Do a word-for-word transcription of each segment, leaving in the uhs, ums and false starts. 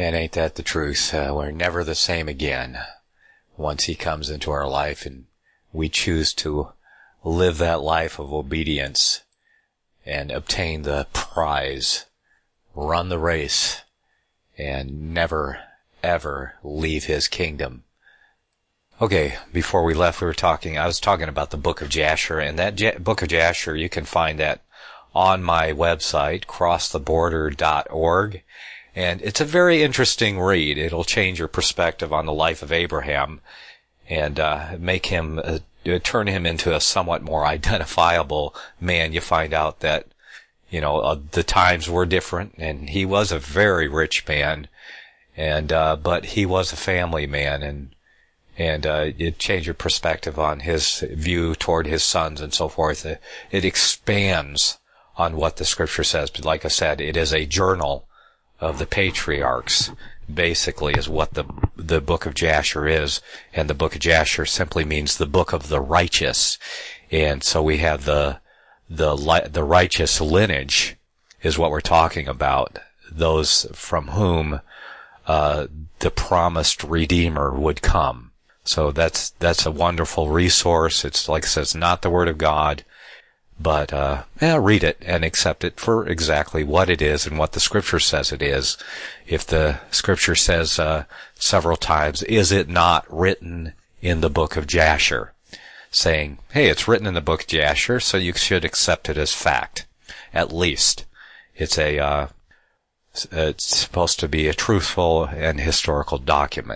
And ain't that the truth? Uh, we're never the same again once he comes into our life and we choose to live that life of obedience and obtain the prize, run the race, and never, ever leave his kingdom. Okay, before we left, we were talking, I was talking about the book of Jasher, and that J- book of Jasher, you can find that on my website, cross the border dot org. And it's a very interesting read. It'll change your perspective on the life of Abraham and uh, make him, uh, turn him into a somewhat more identifiable man. You find out that, you know, uh, the times were different, and he was a very rich man, and uh, but he was a family man, and and uh, it changed your perspective on his view toward his sons and so forth. It, it expands on what the Scripture says. But like I said, it is a journal of the patriarchs, basically, is what the the book of Jasher is. And the book of Jasher simply means the book of the righteous. And so we have the the the righteous lineage is what we're talking about, those from whom uh the promised Redeemer would come. So that's that's a wonderful resource. It's like I said, it's not the Word of God, but uh yeah, read it and accept it for exactly what it is and what the Scripture says it is. If the Scripture says uh several times, is it not written in the book of Jasher? Saying, hey, it's written in the book of Jasher, so you should accept it as fact. At least. It's a uh it's supposed to be a truthful and historical document.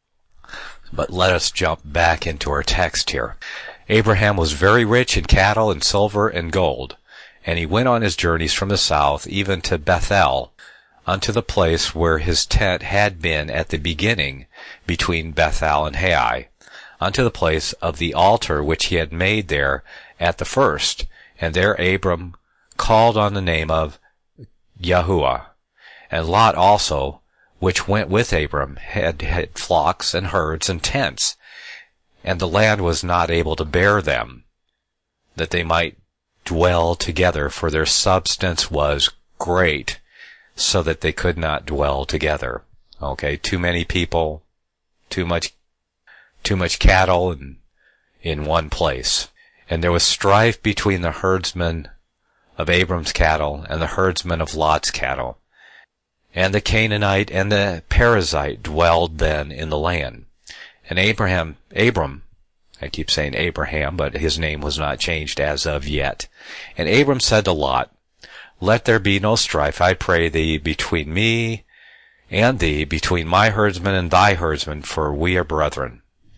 But let us jump back into our text here. Abraham was very rich in cattle and silver and gold, and he went on his journeys from the south even to Bethel, unto the place where his tent had been at the beginning between Bethel and Hai, unto the place of the altar which he had made there at the first. And there Abram called on the name of Yahuwah. And Lot also, which went with Abram, had, had flocks and herds and tents, and the land was not able to bear them, that they might dwell together, for their substance was great, so that they could not dwell together. Okay, too many people, too much, too much cattle in, in one place. And there was strife between the herdsmen of Abram's cattle and the herdsmen of Lot's cattle. And the Canaanite and the Perizzite dwelled then in the land. And Abraham, Abram, I keep saying Abraham, but his name was not changed as of yet. And Abram said to Lot, let there be no strife, I pray thee, between me and thee, between my herdsmen and thy herdsmen, for we are brethren.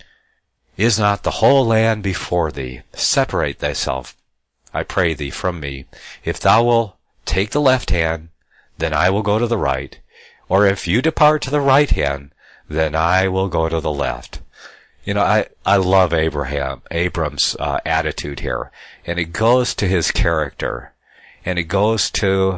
Is not the whole land before thee? Separate thyself, I pray thee, from me. If thou wilt take the left hand, then I will go to the right. Or if you depart to the right hand, then I will go to the left. You know, I, I love Abraham, Abram's uh, attitude here. And it goes to his character. And it goes to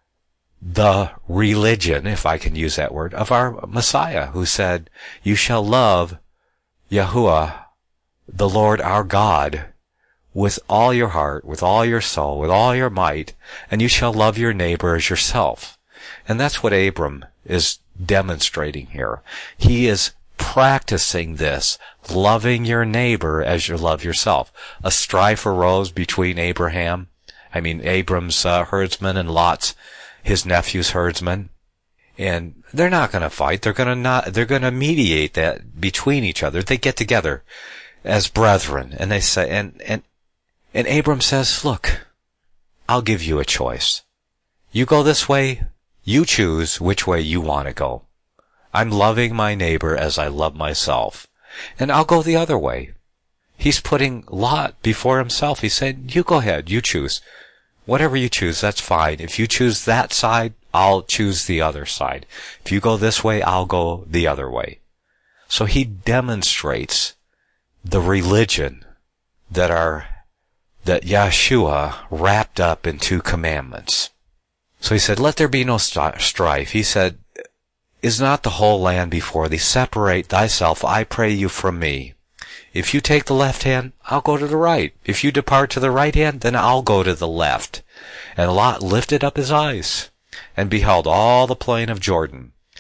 the religion, if I can use that word, of our Messiah, who said, you shall love Yahuwah, the Lord our God, with all your heart, with all your soul, with all your might, and you shall love your neighbor as yourself. And that's what Abram is demonstrating here. He is practicing this, loving your neighbor as you love yourself. A strife arose between Abraham, I mean Abram's uh, herdsmen and Lot's, his nephew's herdsmen. And they're not going to fight. They're going to not, they're going to mediate that between each other. They get together as brethren, and they say, and, and, and Abram says, look, I'll give you a choice. You go this way, you choose which way you want to go. I'm loving my neighbor as I love myself, and I'll go the other way. He's putting Lot before himself. He said, you go ahead, you choose. Whatever you choose, that's fine. If you choose that side, I'll choose the other side. If you go this way, I'll go the other way. So he demonstrates the religion that are, that Yeshua wrapped up in two commandments. So he said, let there be no strife. He said, is not the whole land before thee? Separate thyself, I pray you, from me. If you take the left hand, I'll go to the right. If you depart to the right hand, then I'll go to the left. And Lot lifted up his eyes and beheld all the plain of Jordan,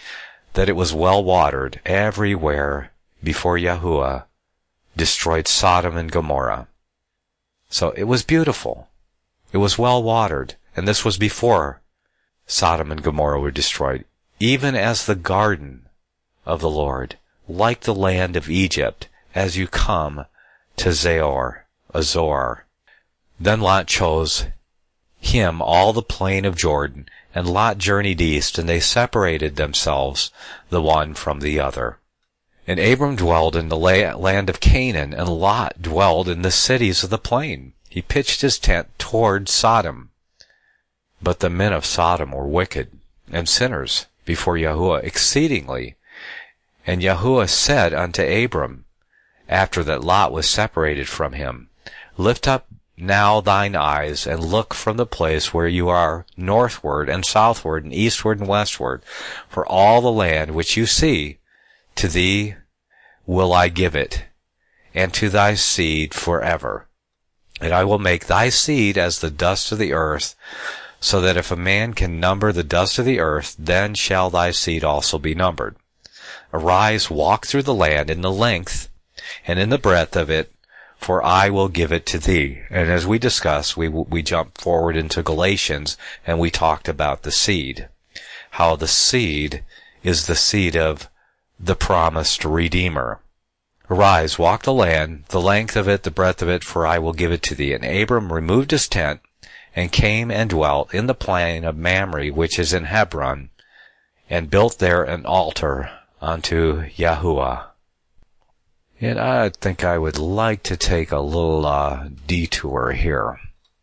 that it was well watered everywhere before Yahuwah destroyed Sodom and Gomorrah. So it was beautiful. It was well watered, and this was before Sodom and Gomorrah were destroyed, even as the garden of the Lord, like the land of Egypt, as you come to Zaor, Azor. Then Lot chose him all the plain of Jordan, and Lot journeyed east, and they separated themselves the one from the other. And Abram dwelled in the land of Canaan, and Lot dwelled in the cities of the plain. He pitched his tent toward Sodom. But the men of Sodom were wicked and sinners before Yahuwah exceedingly. And Yahuwah said unto Abram, after that Lot was separated from him, Lift up now thine eyes, and look from the place where you are northward and southward and eastward and westward, for all the land which you see, to thee will I give it, and to thy seed forever. And I will make thy seed as the dust of the earth, so that if a man can number the dust of the earth, then shall thy seed also be numbered. Arise, walk through the land in the length and in the breadth of it, for I will give it to thee. And as we discussed, we we jumped forward into Galatians, and we talked about the seed, how the seed is the seed of the promised Redeemer. Arise, walk the land, the length of it, the breadth of it, for I will give it to thee. And Abram removed his tent, and came and dwelt in the plain of Mamre, which is in Hebron, and built there an altar unto Yahuwah. And I think I would like to take a little uh, detour here.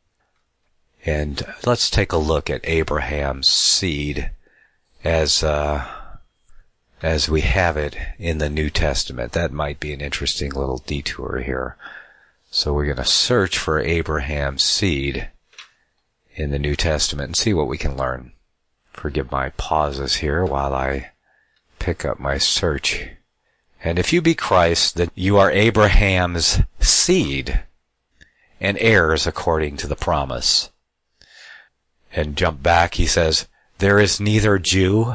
And let's take a look at Abraham's seed as uh, as we have it in the New Testament. That might be an interesting little detour here. So we're going to search for Abraham's seed in the New Testament and see what we can learn. Forgive my pauses here while I pick up my search. And if you be Christ, then you are Abraham's seed and heirs according to the promise. And jump back, he says, there is neither Jew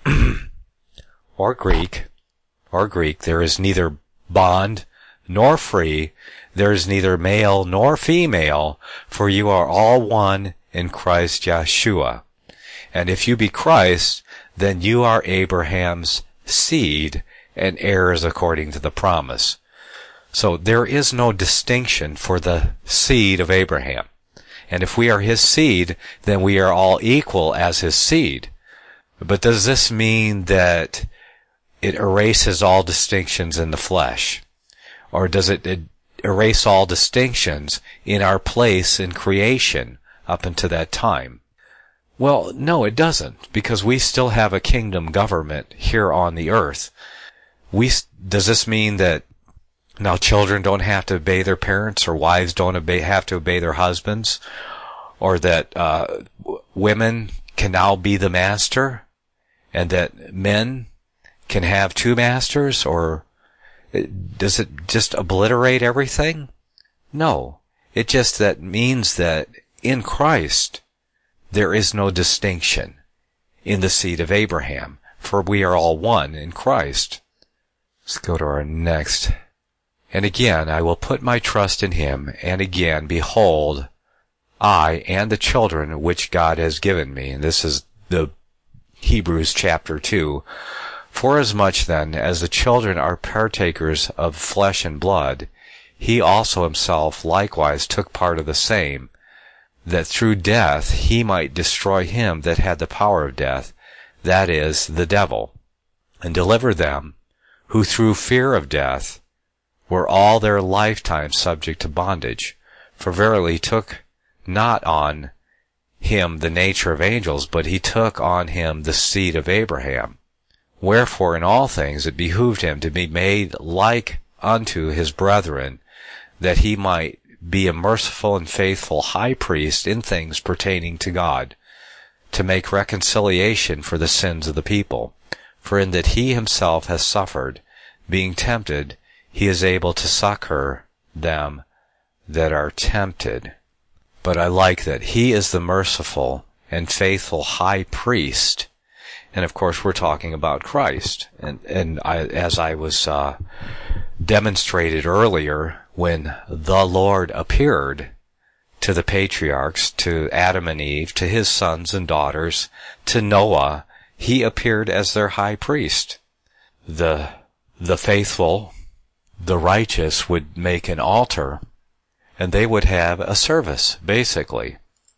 or Greek, or Greek, there is neither bond nor free, there is neither male nor female, for you are all one in Christ Yeshua. And if you be Christ, then you are Abraham's seed and heirs according to the promise. So there is no distinction for the seed of Abraham. And if we are his seed, then we are all equal as his seed. But does this mean that it erases all distinctions in the flesh? Or does it, it erase all distinctions in our place in creation up until that time? Well, no, it doesn't, because we still have a kingdom government here on the earth. We, does this mean that now children don't have to obey their parents, or wives don't obey, have to obey their husbands, or that uh, women can now be the master, and that men can have two masters? Or does it just obliterate everything? No, it just that means that in Christ there is no distinction in the seed of Abraham, for we are all one in Christ. Let's go to our next. And again, I will put my trust in him, and again, behold, I and the children which God has given me. And this is the Hebrews chapter two. Forasmuch then as the children are partakers of flesh and blood, he also himself likewise took part of the same, that through death he might destroy him that had the power of death, that is, the devil, and deliver them who through fear of death were all their lifetime subject to bondage. For verily he took not on him the nature of angels, but he took on him the seed of Abraham. Wherefore in all things it behooved him to be made like unto his brethren, that he might be a merciful and faithful high priest in things pertaining to God, to make reconciliation for the sins of the people. For in that he himself has suffered, being tempted, he is able to succor them that are tempted. But I like that he is the merciful and faithful high priest. And of course, we're talking about Christ. And, and I, as I was, uh, demonstrated earlier, when the Lord appeared to the patriarchs, to Adam and Eve, to his sons and daughters, to Noah, he appeared as their high priest. The, the faithful, the righteous would make an altar, and they would have a service, basically.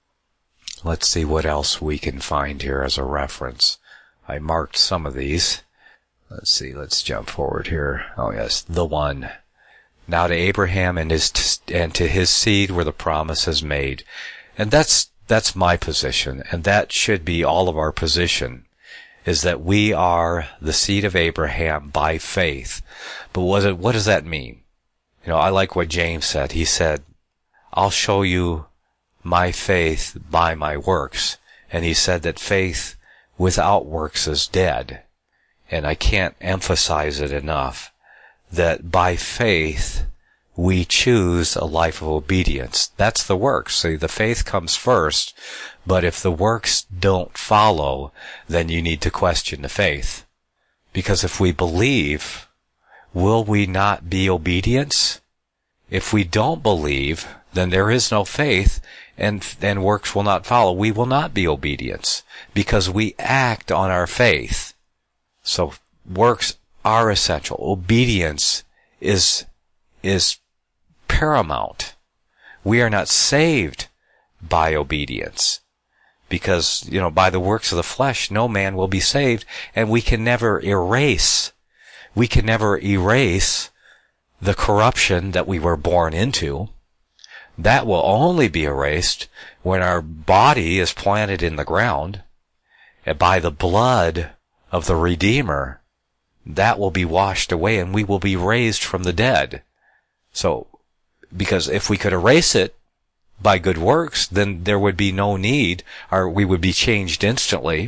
Let's see what else we can find here as a reference. I marked some of these. Let's see, let's jump forward here. Oh yes, the one. Now to Abraham and his t- and to his seed were the promises made. And that's that's my position, and that should be all of our position, is that we are the seed of Abraham by faith. But what, it, what does that mean? You know, I like what James said. He said, I'll show you my faith by my works. And he said that faith without works is dead. And I can't emphasize it enough, that by faith we choose a life of obedience. That's the works. See, the faith comes first, but if the works don't follow, then you need to question the faith. Because if we believe, will we not be obedience? If we don't believe, then there is no faith, and and works will not follow. We will not be obedience, because we act on our faith. So works are essential. Obedience is is paramount. We are not saved by obedience, because, you know, by the works of the flesh no man will be saved, and we can never erase we can never erase the corruption that we were born into. That will only be erased when our body is planted in the ground, and by the blood of the Redeemer, that will be washed away, and we will be raised from the dead. So, because if we could erase it by good works, then there would be no need, or we would be changed instantly,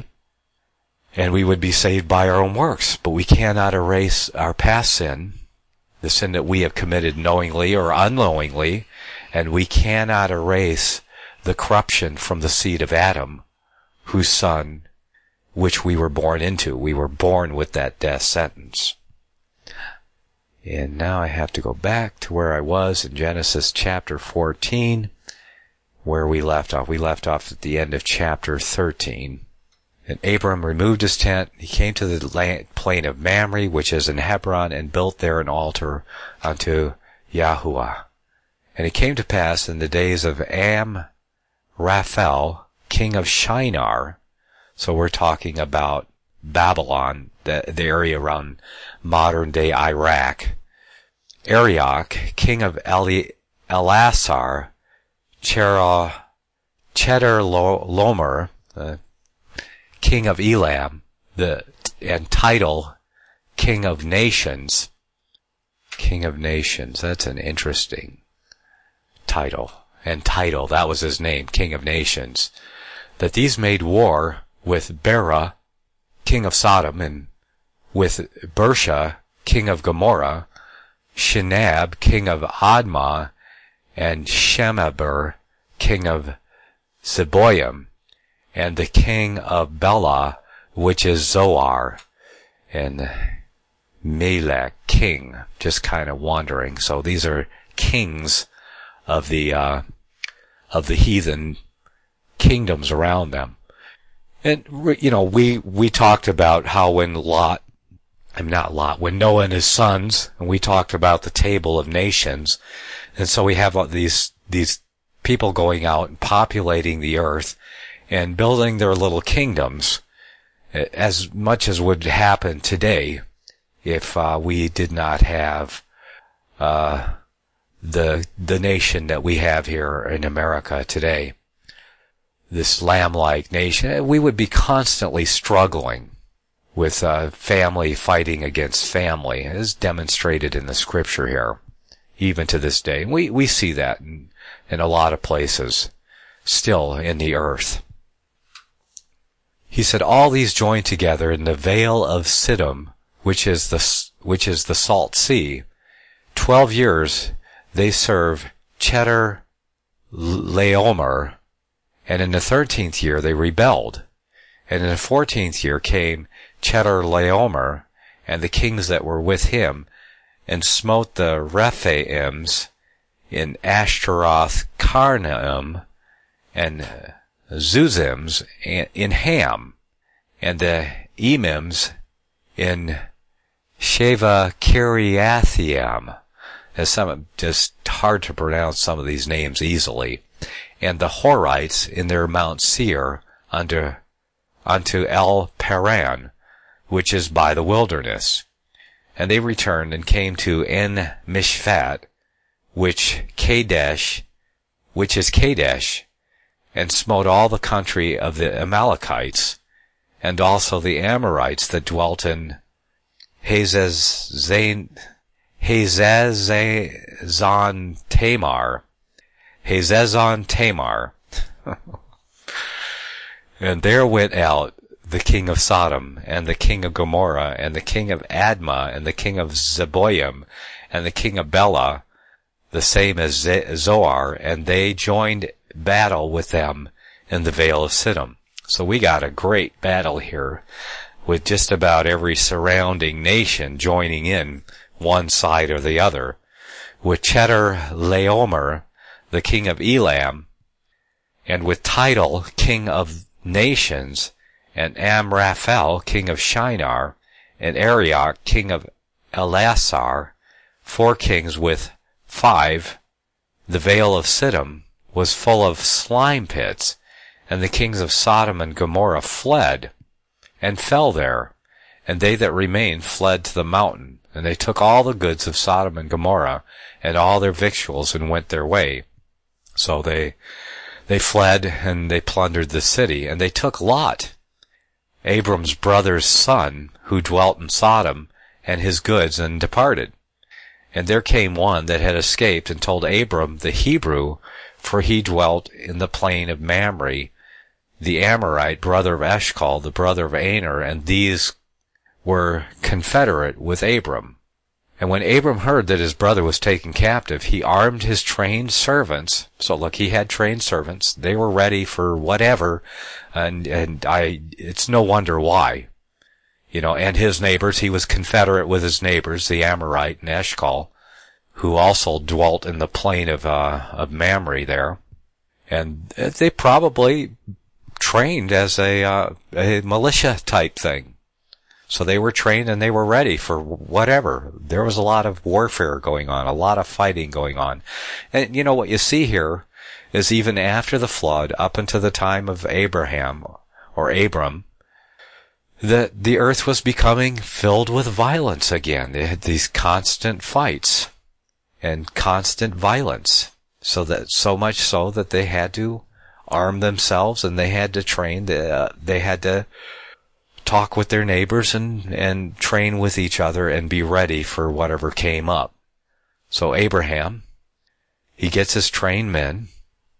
and we would be saved by our own works. But we cannot erase our past sin, the sin that we have committed knowingly or unknowingly, and we cannot erase the corruption from the seed of Adam, whose son, which we were born into. We were born with that death sentence. And now I have to go back to where I was in Genesis chapter fourteen, where we left off. We left off at the end of chapter thirteen. And Abram removed his tent. He came to the land, plain of Mamre, which is in Hebron, and built there an altar unto Yahuwah. And it came to pass in the days of Amraphel, king of Shinar. So we're talking about Babylon, the, the area around modern-day Iraq. Arioch, king of Eli, Elasar, Chedorlaomer, uh, king of Elam, the, and Tidal, king of nations. King of nations, that's an interesting title. And Tidal, that was his name, king of nations. That these made war with Bera, king of Sodom, and with Bersha, king of Gomorrah, Shinab, king of Admah, and Shemaber, king of Zeboim, and the king of Bela, which is Zoar, and Melech, king, just kind of wandering. So these are kings of the uh, of the heathen kingdoms around them. And, you know, we, we talked about how when Lot, I'm not Lot, when Noah and his sons, and we talked about the table of nations, and so we have these, these people going out and populating the earth and building their little kingdoms, as much as would happen today if, uh, we did not have, uh, the, the nation that we have here in America today. This lamb-like nation, we would be constantly struggling with uh, family fighting against family, as demonstrated in the scripture here, even to this day. We we see that in, in a lot of places, still in the earth. He said, all these joined together in the vale of Siddim, which is the which is the Salt Sea. Twelve years they serve Chedorlaomer, and in the thirteenth year they rebelled. And in the fourteenth year came Chedorlaomer and the kings that were with him, and smote the Rephaims in Ashtaroth Karnaim, and Zuzims in Ham, and the Emims in Sheva Kiriathaim. As some, just hard to pronounce some of these names easily. And the Horites in their Mount Seir unto, unto El Paran, which is by the wilderness. And they returned and came to En Mishpat, which Kadesh, which is Kadesh, and smote all the country of the Amalekites, and also the Amorites that dwelt in Hazazon Tamar, Hazazon Tamar. And there went out the king of Sodom, and the king of Gomorrah, and the king of Admah, and the king of Zeboim, and the king of Bela, the same as Zoar, and they joined battle with them in the Vale of Siddim. So we got a great battle here, with just about every surrounding nation joining in one side or the other, with Chedorlaomer, the king of Elam, and with Tidal, king of nations, and Amraphel, king of Shinar, and Arioch, king of Elasar, four kings with five. The Vale of Siddim was full of slime pits, and the kings of Sodom and Gomorrah fled, and fell there, and they that remained fled to the mountain, and they took all the goods of Sodom and Gomorrah, and all their victuals, and went their way. So they, they fled, and they plundered the city, and they took Lot, Abram's brother's son, who dwelt in Sodom, and his goods, and departed. And there came one that had escaped, and told Abram the Hebrew, for he dwelt in the plain of Mamre, the Amorite, brother of Eshcol, the brother of Aner, and these were confederate with Abram. And when Abram heard that his brother was taken captive, he armed his trained servants. So look, he had trained servants. They were ready for whatever, and and I it's no wonder why. You know, and his neighbors, he was confederate with his neighbors, the Amorite and Eshcol, who also dwelt in the plain of uh of Mamre there. And they probably trained as a uh, a militia type thing. So they were trained and they were ready for whatever. There was a lot of warfare going on, a lot of fighting going on. And you know what you see here is even after the flood, up until the time of Abraham or Abram, that the earth was becoming filled with violence again. They had these constant fights and constant violence. So that, so much so that they had to arm themselves and they had to train, the, uh, they had to talk with their neighbors and, and train with each other and be ready for whatever came up. So Abraham, he gets his trained men,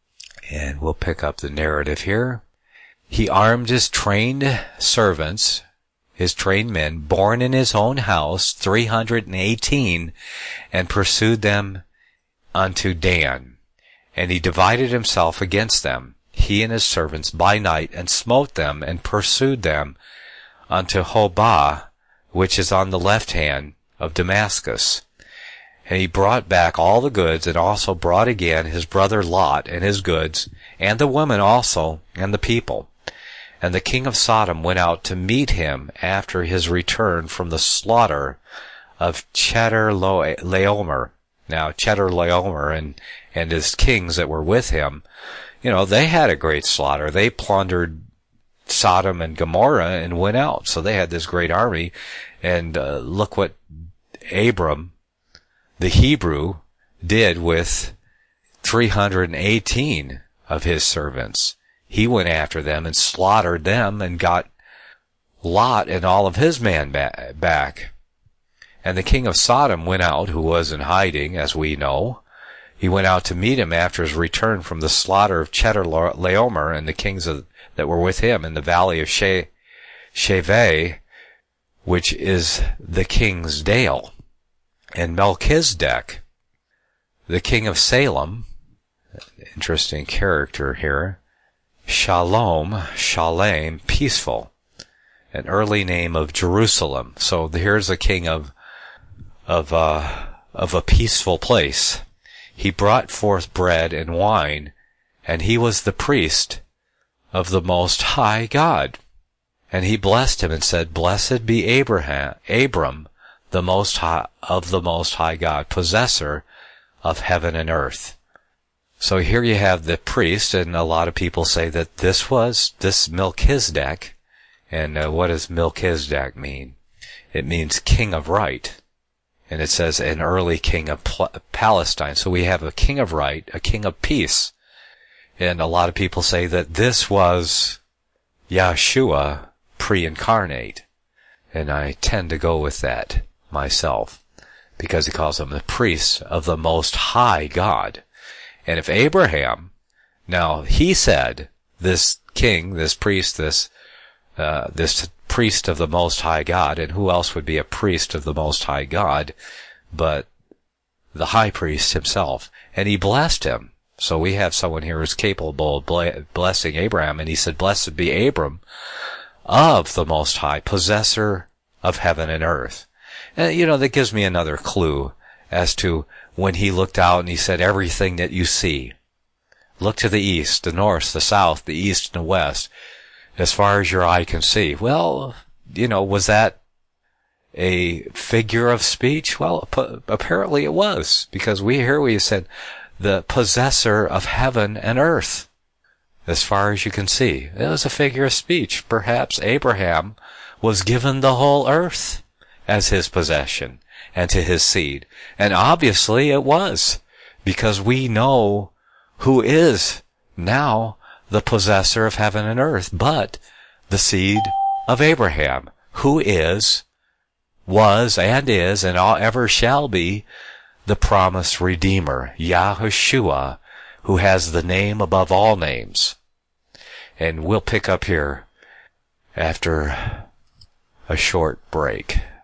and we'll pick up the narrative here. He armed his trained servants, his trained men, born in his own house, three hundred eighteen, and pursued them unto Dan. And he divided himself against them, he and his servants, by night, and smote them, and pursued them unto Hobah, which is on the left hand of Damascus. And he brought back all the goods, and also brought again his brother Lot and his goods, and the women also, and the people. And the king of Sodom went out to meet him after his return from the slaughter of Chedorlaomer. Now, Chedorlaomer and, and his kings that were with him, you know, they had a great slaughter. They plundered Sodom and Gomorrah and went out. So they had this great army. And uh, look what Abram, the Hebrew, did with three hundred eighteen of his servants. He went after them and slaughtered them and got Lot and all of his men ba- back. And the king of Sodom went out, who was in hiding, as we know. He went out to meet him after his return from the slaughter of Chedorlaomer and the kings of, that were with him in the valley of She, Sheveh, which is the king's dale. And Melchizedek, the king of Salem, interesting character here, Shalom, Shalem, peaceful, an early name of Jerusalem. So here's a king of of uh, of a peaceful place. He brought forth bread and wine, and he was the priest of the Most High God. And he blessed him and said, "Blessed be Abraham, Abram, the Most High of the Most High God, possessor of heaven and earth." So here you have the priest, and a lot of people say that this was this Melchizedek. And uh, what does Melchizedek mean? It means king of right. And it says an early king of Pl- Palestine. So we have a king of right, a king of peace. And a lot of people say that this was Yahshua pre-incarnate. And I tend to go with that myself, because he calls him the priest of the Most High God. And if Abraham, now he said, this king, this priest, this uh, this priest of the Most High God, and who else would be a priest of the Most High God but the high priest himself? And he blessed him. So we have someone here who's capable of blessing Abraham, and he said, "Blessed be Abram of the Most High, possessor of heaven and earth." And, you know, that gives me another clue as to when he looked out and he said, "Everything that you see, look to the east, the north, the south, the east, and the west, as far as your eye can see." Well, you know, was that a figure of speech? Well, apparently it was, because we hear we said, "The possessor of heaven and earth, as far as you can see." It was a figure of speech. Perhaps Abraham was given the whole earth as his possession and to his seed. And obviously it was, because we know who is now the possessor of heaven and earth, but the seed of Abraham, who is, was, and is, and ever shall be the promised Redeemer, Yahushua, who has the name above all names. And we'll pick up here after a short break.